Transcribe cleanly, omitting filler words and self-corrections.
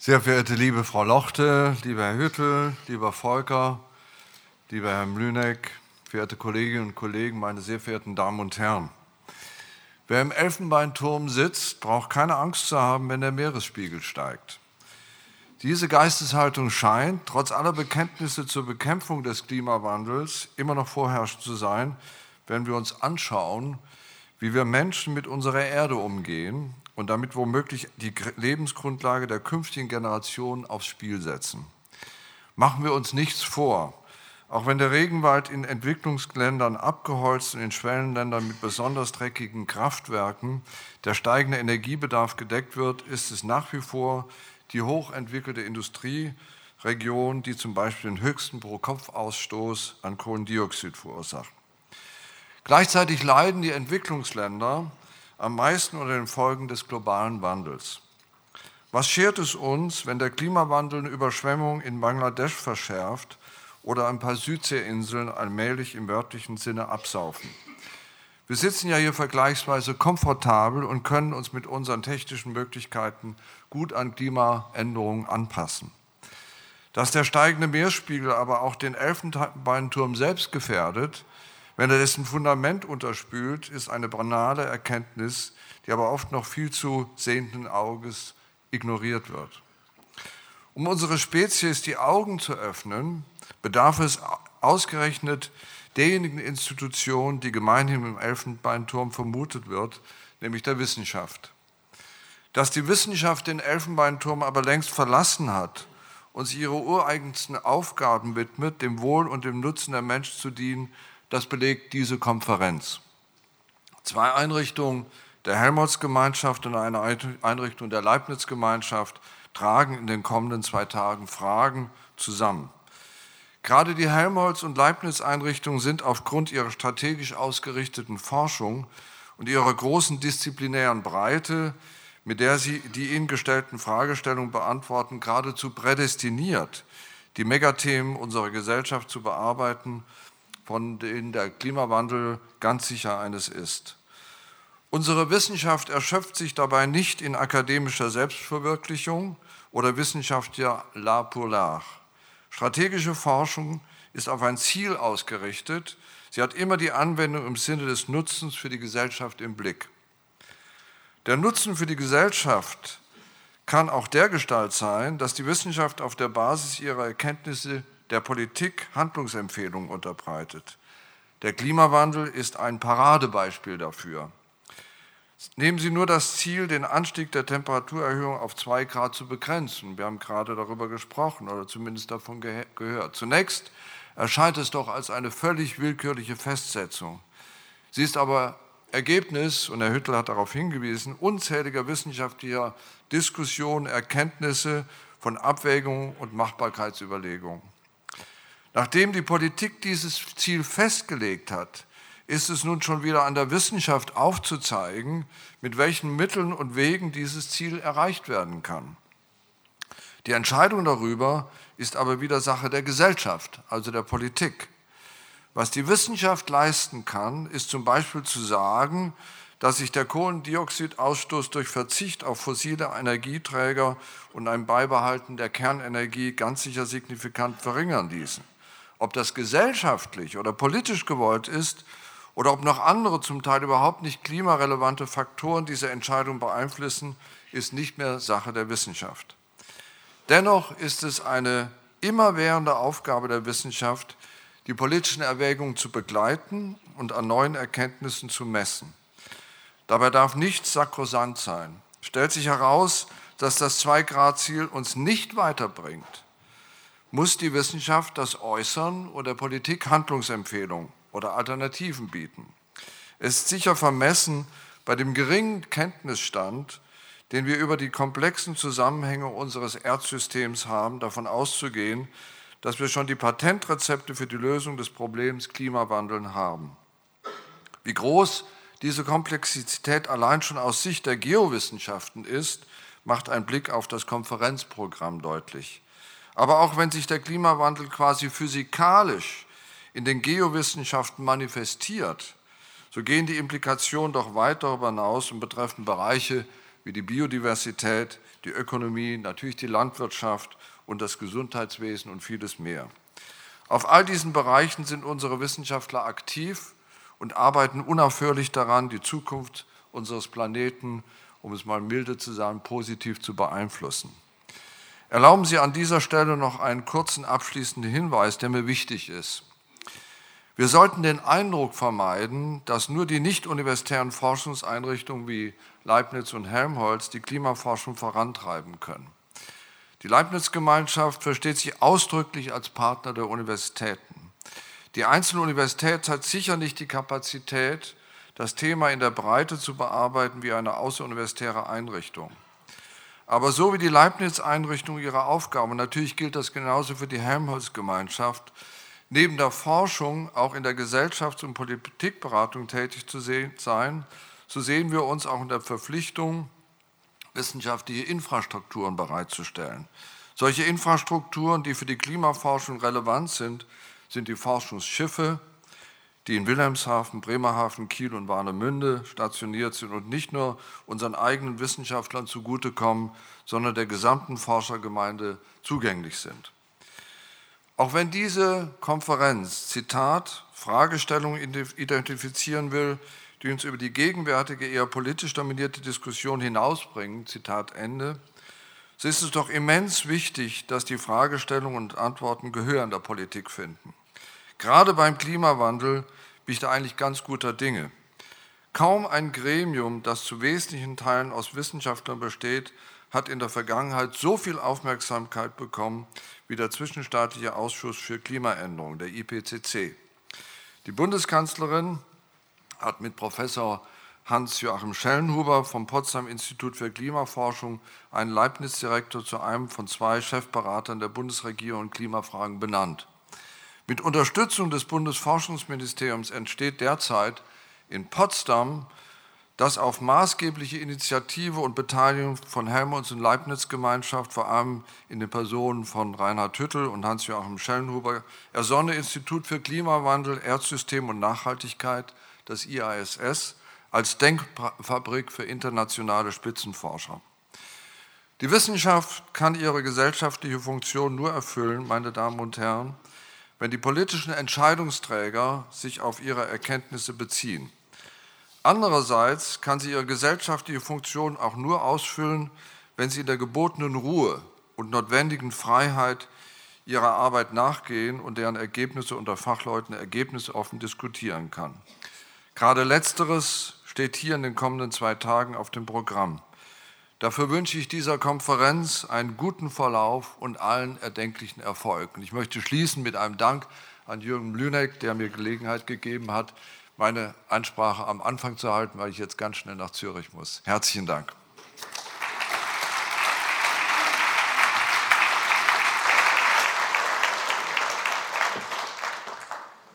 Sehr verehrte liebe Frau Lochte, lieber Herr Hüttel, lieber Volker, lieber Herr Mlüneck, verehrte Kolleginnen und Kollegen, meine sehr verehrten Damen und Herren. Wer im Elfenbeinturm sitzt, braucht keine Angst zu haben, wenn der Meeresspiegel steigt. Diese Geisteshaltung scheint, trotz aller Bekenntnisse zur Bekämpfung des Klimawandels, immer noch vorherrschend zu sein, wenn wir uns anschauen, wie wir Menschen mit unserer Erde umgehen und damit womöglich die Lebensgrundlage der künftigen Generationen aufs Spiel setzen. Machen wir uns nichts vor. Auch wenn der Regenwald in Entwicklungsländern abgeholzt und in Schwellenländern mit besonders dreckigen Kraftwerken der steigende Energiebedarf gedeckt wird, ist es nach wie vor die hochentwickelte Industrieregion, die zum Beispiel den höchsten Pro-Kopf-Ausstoß an Kohlendioxid verursacht. Gleichzeitig leiden die Entwicklungsländer am meisten unter den Folgen des globalen Wandels. Was schert es uns, wenn der Klimawandel eine Überschwemmung in Bangladesch verschärft oder ein paar Südseeinseln allmählich im wörtlichen Sinne absaufen? Wir sitzen ja hier vergleichsweise komfortabel und können uns mit unseren technischen Möglichkeiten gut an Klimaänderungen anpassen. Dass der steigende Meeresspiegel aber auch den Elfenbeinturm selbst gefährdet, wenn er dessen Fundament unterspült, ist eine banale Erkenntnis, die aber oft noch viel zu sehenden Auges ignoriert wird. Um unsere Spezies die Augen zu öffnen, bedarf es ausgerechnet derjenigen Institution, die gemeinhin im Elfenbeinturm vermutet wird, nämlich der Wissenschaft. Dass die Wissenschaft den Elfenbeinturm aber längst verlassen hat und sich ihre ureigensten Aufgaben widmet, dem Wohl und dem Nutzen der Menschen zu dienen, das belegt diese Konferenz. 2 Einrichtungen der Helmholtz-Gemeinschaft und eine Einrichtung der Leibniz-Gemeinschaft tragen in den kommenden 2 Tagen Fragen zusammen. Gerade die Helmholtz- und Leibniz-Einrichtungen sind aufgrund ihrer strategisch ausgerichteten Forschung und ihrer großen disziplinären Breite, mit der sie die ihnen gestellten Fragestellungen beantworten, geradezu prädestiniert, die Megathemen unserer Gesellschaft zu bearbeiten, von denen der Klimawandel ganz sicher eines ist. Unsere Wissenschaft erschöpft sich dabei nicht in akademischer Selbstverwirklichung oder Wissenschaft ja la pour l'art. Strategische Forschung ist auf ein Ziel ausgerichtet. Sie hat immer die Anwendung im Sinne des Nutzens für die Gesellschaft im Blick. Der Nutzen für die Gesellschaft kann auch dergestalt sein, dass die Wissenschaft auf der Basis ihrer Erkenntnisse der Politik Handlungsempfehlungen unterbreitet. Der Klimawandel ist ein Paradebeispiel dafür. Nehmen Sie nur das Ziel, den Anstieg der Temperaturerhöhung auf 2 Grad zu begrenzen. Wir haben gerade darüber gesprochen oder zumindest davon gehört. Zunächst erscheint es doch als eine völlig willkürliche Festsetzung. Sie ist aber Ergebnis, und Herr Hüttel hat darauf hingewiesen, unzähliger wissenschaftlicher Diskussionen, Erkenntnisse von Abwägungen und Machbarkeitsüberlegungen. Nachdem die Politik dieses Ziel festgelegt hat, ist es nun schon wieder an der Wissenschaft aufzuzeigen, mit welchen Mitteln und Wegen dieses Ziel erreicht werden kann. Die Entscheidung darüber ist aber wieder Sache der Gesellschaft, also der Politik. Was die Wissenschaft leisten kann, ist zum Beispiel zu sagen, dass sich der Kohlendioxidausstoß durch Verzicht auf fossile Energieträger und ein Beibehalten der Kernenergie ganz sicher signifikant verringern ließen. Ob das gesellschaftlich oder politisch gewollt ist oder ob noch andere, zum Teil überhaupt nicht klimarelevante Faktoren diese Entscheidung beeinflussen, ist nicht mehr Sache der Wissenschaft. Dennoch ist es eine immerwährende Aufgabe der Wissenschaft, die politischen Erwägungen zu begleiten und an neuen Erkenntnissen zu messen. Dabei darf nichts sakrosant sein. Stellt sich heraus, dass das 2-Grad-Ziel uns nicht weiterbringt, muss die Wissenschaft das äußern oder der Politik Handlungsempfehlungen oder Alternativen bieten. Es ist sicher vermessen, bei dem geringen Kenntnisstand, den wir über die komplexen Zusammenhänge unseres Erdsystems haben, davon auszugehen, dass wir schon die Patentrezepte für die Lösung des Problems Klimawandel haben. Wie groß diese Komplexität allein schon aus Sicht der Geowissenschaften ist, macht ein Blick auf das Konferenzprogramm deutlich. Aber auch wenn sich der Klimawandel quasi physikalisch in den Geowissenschaften manifestiert, so gehen die Implikationen doch weit darüber hinaus und betreffen Bereiche wie die Biodiversität, die Ökonomie, natürlich die Landwirtschaft und das Gesundheitswesen und vieles mehr. Auf all diesen Bereichen sind unsere Wissenschaftler aktiv und arbeiten unaufhörlich daran, die Zukunft unseres Planeten, um es mal milde zu sagen, positiv zu beeinflussen. Erlauben Sie an dieser Stelle noch einen kurzen abschließenden Hinweis, der mir wichtig ist. Wir sollten den Eindruck vermeiden, dass nur die nicht-universitären Forschungseinrichtungen wie Leibniz und Helmholtz die Klimaforschung vorantreiben können. Die Leibniz-Gemeinschaft versteht sich ausdrücklich als Partner der Universitäten. Die einzelne Universität hat sicher nicht die Kapazität, das Thema in der Breite zu bearbeiten wie eine außeruniversitäre Einrichtung. Aber so wie die Leibniz-Einrichtung ihre Aufgabe, und natürlich gilt das genauso für die Helmholtz-Gemeinschaft, neben der Forschung auch in der Gesellschafts- und Politikberatung tätig zu sein, so sehen wir uns auch in der Verpflichtung, wissenschaftliche Infrastrukturen bereitzustellen. Solche Infrastrukturen, die für die Klimaforschung relevant sind, sind die Forschungsschiffe, die in Wilhelmshaven, Bremerhaven, Kiel und Warnemünde stationiert sind und nicht nur unseren eigenen Wissenschaftlern zugutekommen, sondern der gesamten Forschergemeinde zugänglich sind. Auch wenn diese Konferenz, Zitat, Fragestellungen identifizieren will, die uns über die gegenwärtige, eher politisch dominierte Diskussion hinausbringen, Zitat Ende, so ist es doch immens wichtig, dass die Fragestellungen und Antworten Gehör in der Politik finden. Gerade beim Klimawandel bin ich da eigentlich ganz guter Dinge. Kaum ein Gremium, das zu wesentlichen Teilen aus Wissenschaftlern besteht, hat in der Vergangenheit so viel Aufmerksamkeit bekommen wie der Zwischenstaatliche Ausschuss für Klimaänderung, der IPCC. Die Bundeskanzlerin hat mit Professor Hans-Joachim Schellenhuber vom Potsdam Institut für Klimaforschung einen Leibniz-Direktor zu einem von 2 Chefberatern der Bundesregierung in Klimafragen benannt. Mit Unterstützung des Bundesforschungsministeriums entsteht derzeit in Potsdam das auf maßgebliche Initiative und Beteiligung von Helmholtz- und Leibniz-Gemeinschaft, vor allem in den Personen von Reinhard Hüttel und Hans-Joachim Schellenhuber, ersonnene Institut für Klimawandel, Erdsystem und Nachhaltigkeit, das IASS, als Denkfabrik für internationale Spitzenforscher. Die Wissenschaft kann ihre gesellschaftliche Funktion nur erfüllen, meine Damen und Herren, wenn die politischen Entscheidungsträger sich auf ihre Erkenntnisse beziehen. Andererseits kann sie ihre gesellschaftliche Funktion auch nur ausfüllen, wenn sie in der gebotenen Ruhe und notwendigen Freiheit ihrer Arbeit nachgehen und deren Ergebnisse unter Fachleuten ergebnisoffen diskutieren kann. Gerade Letzteres steht hier in den kommenden 2 Tagen auf dem Programm. Dafür wünsche ich dieser Konferenz einen guten Verlauf und allen erdenklichen Erfolg. Und ich möchte schließen mit einem Dank an Jürgen Mlüneck, der mir Gelegenheit gegeben hat, meine Ansprache am Anfang zu halten, weil ich jetzt ganz schnell nach Zürich muss. Herzlichen Dank.